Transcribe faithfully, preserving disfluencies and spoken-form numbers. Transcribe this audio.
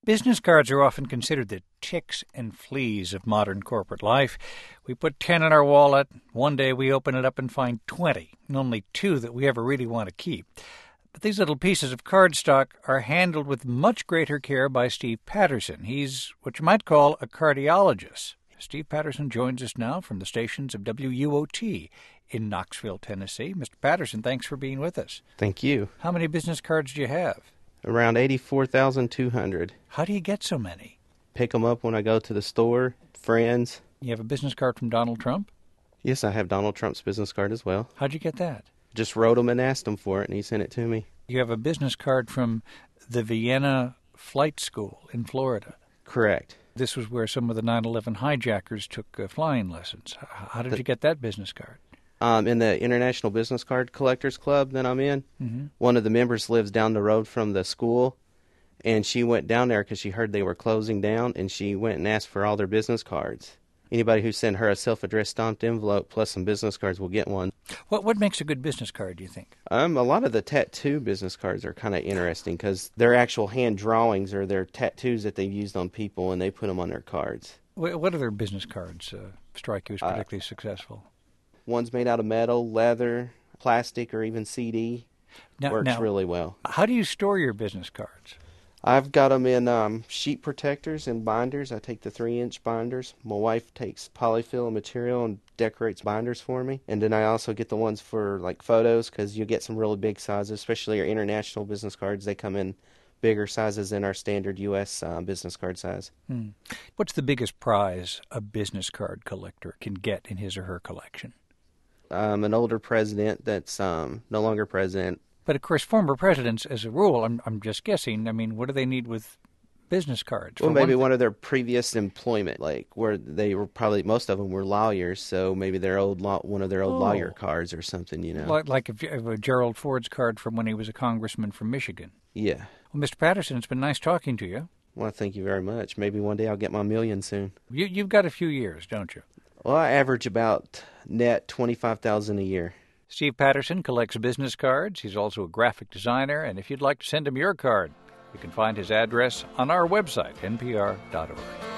Business cards are often considered the ticks and fleas of modern corporate life. We put ten in our wallet. One day we open it up and find twenty, and only two that we ever really want to keep. But these little pieces of cardstock are handled with much greater care by Steve Patterson. He's what you might call a cardiologist. Steve Patterson joins us now from the stations of W U O T in Knoxville, Tennessee. Mister Patterson, thanks for being with us. Thank you. How many business cards do you have? Around eighty-four thousand two hundred. How do you get so many? Pick them up when I go to the store, friends. You have a business card from Donald Trump? Yes, I have Donald Trump's business card as well. How'd you get that? Just wrote him and asked him for it, and he sent it to me. You have a business card from the Vienna Flight School in Florida. Correct. This was where some of the nine eleven hijackers took uh, flying lessons. How did the, you get that business card? Um, in the International Business Card Collectors Club that I'm in, mm-hmm. One of the members lives down the road from the school, and she went down there because she heard they were closing down, and she went and asked for all their business cards. Anybody who sent her a self-addressed stamped envelope plus some business cards will get one. What what makes a good business card, do you think? Um, a lot of the tattoo business cards are kind of interesting because they're actual hand drawings or they're tattoos that they've used on people, and they put them on their cards. What other business cards uh, strike you as particularly uh, successful? One's made out of metal, leather, plastic, or even C D. Now, Works now, really well. How do you store your business cards? I've got them in um, sheet protectors and binders. I take the three-inch binders. My wife takes polyfill material and decorates binders for me. And then I also get the ones for, like, photos because you get some really big sizes, especially our international business cards. They come in bigger sizes than our standard U S uh, business card size. Hmm. What's the biggest prize a business card collector can get in his or her collection? Um, an older president that's um, no longer president. But, of course, former presidents, as a rule, I'm I'm just guessing, I mean, what do they need with business cards? Well, maybe one, one of their previous employment, like where they were probably, most of them were lawyers, so maybe their old law, one of their old oh. lawyer cards or something, you know. Like, like a, a Gerald Ford's card from when he was a congressman from Michigan. Yeah. Well, Mister Patterson, it's been nice talking to you. Well, thank you very much. Maybe one day I'll get my million soon. You, you've got a few years, don't you? Well, I average about net twenty-five thousand dollars a year. Steve Patterson collects business cards. He's also a graphic designer, and if you'd like to send him your card, you can find his address on our website, N P R dot org.